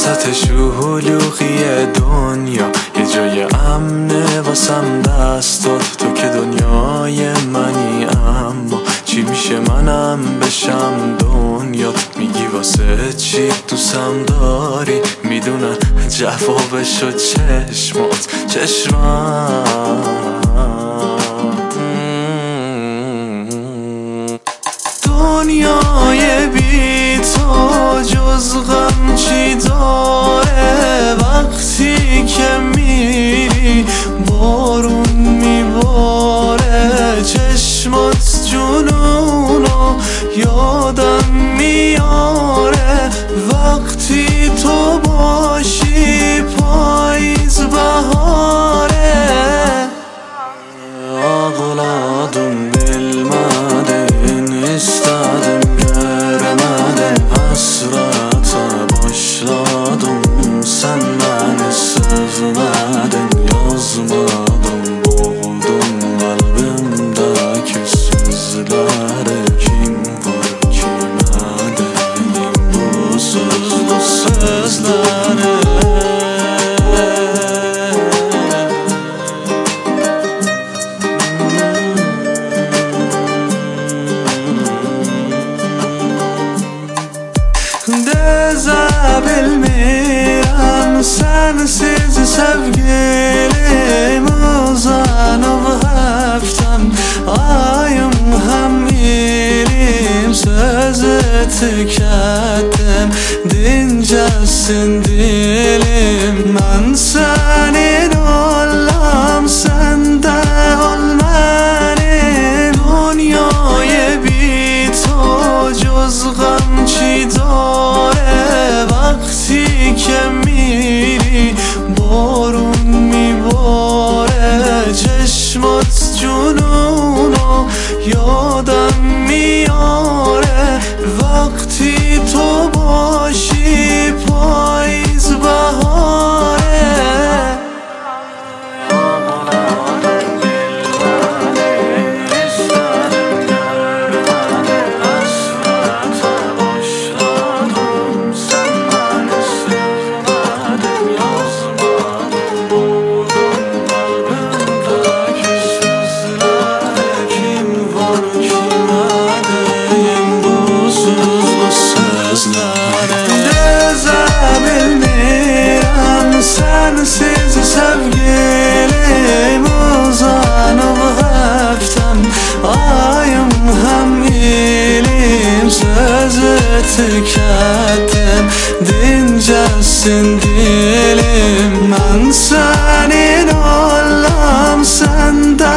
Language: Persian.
وسط شلوغی دنیا یه جای امنه واسم دستات، تو که دنیای منی. اما چی میشه منم بشم دنیات؟ میگی واسه چی دوستم داری؟ میدونن جوابشو چشمات دنیای بی تو جز غم چی داره؟ وقتی که میری بارون میباره، چشمات جنونو یادم میاره. وقتی تو باشی پاییز بهاره. Ağladım bilmedim, istedim göremedim. Hasrata başladım, sen beni sevmedin. Yazmadım, boğuldum kalbimdeki sözleri. Kim var kime deyim bu sözlü sözleri? Bilmirəm sensiz sevgilim, uzanıb həftəm ayım həm ilim. Sözü tükətdim dincəlsin dilim. Mən sənin olam, sən də ol mənim. Dünyaya bit o cüz غم چی داره؟ وقتی که میری بارون میباره، چشمات جنونو یادم میاره. وقتی تو باشی پاییز بهاره. Bilmirəm sensiz sevgilim, uzanıb həftəm ayım həm ilim. Sözü tükətdim dincəlsin dilim. Mən sənin olam, sən də